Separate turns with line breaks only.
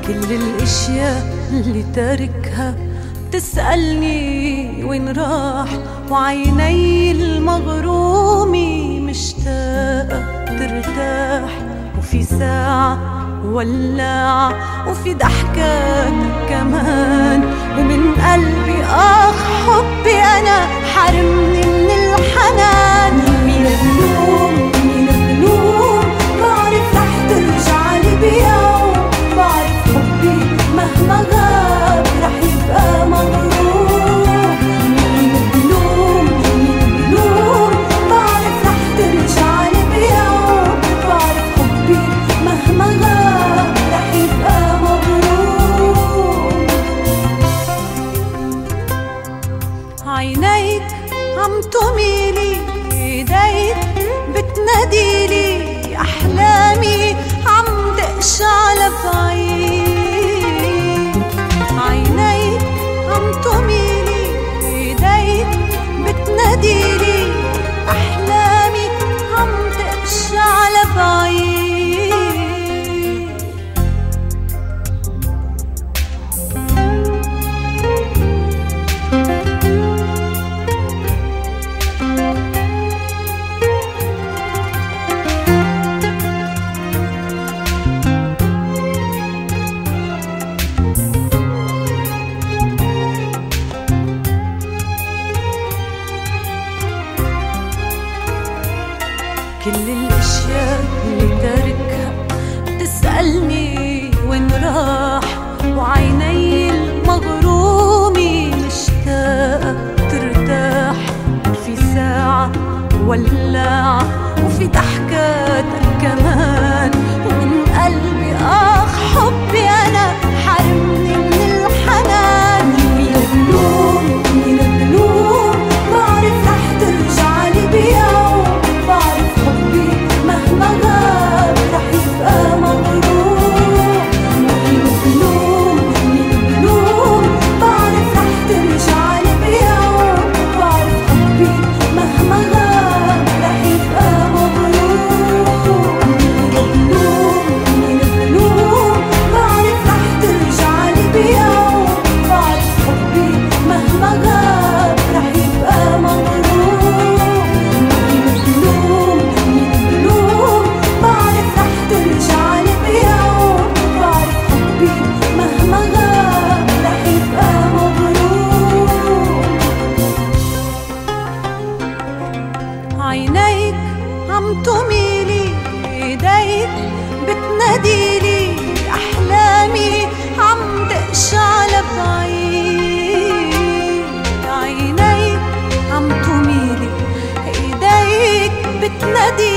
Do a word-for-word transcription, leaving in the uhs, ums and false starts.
كل الاشياء اللي تاركها بتسألني وين راح، وعيني المغرومة مشتاقة ترتاح، وفي ساعة ولاعة وفي ضحكاتك كمان، ومن قلبي آخ حبي أنا حرمني من الحنان. مين بلوم مين بلوم بعرف رح ترجع لي بيوم، بعرف حبي مهما غاب رح يبقى مغروم. مين بلوم مين بلوم بعرف رح ترجع لي بيوم، بعرف حبي مهما غاب رح يبقى مغروم. عينيك عم تميلي، ايديك بتناديلي، احلامي عم تقشعل بعيد. عينيك عم تميلي، ايديك بتناديلي، احلامي عم تقشعل بعيد. كل الاشياء اللي تاركها بتسألني وين راح، وعيني المغرومة مشتاقة ترتاح، في ساعة ولاعة وفي ضحكاتك كمان، ومن قلبي آخ حبي أنا حرمني من الحنان. مين بلوم مين بلوم بعرف رح ترجع لي بيوم، بعرف حبي مهما غاب رح يبقى مغروم. مين بلوم مين بلوم بعرف رح ترجع لي بيوم، بعرف حبي مهما غاب رح يبقى مغروم. مين بلوم مين بلوم بعرف رح ترجع لي بيوم، بعرف حبي مهما غاب رح يبقى مغروم. مين بلوم مين بلوم بعرف رح ترجع لي بيوم، بعرف حبي مهما غاب رح يبقى مغروم. عينيك عم تميلي، ايديك بتناديلي، احلامي عم تقشعل بعيد. عينيك عم تميلي، ايديك بتناديلي،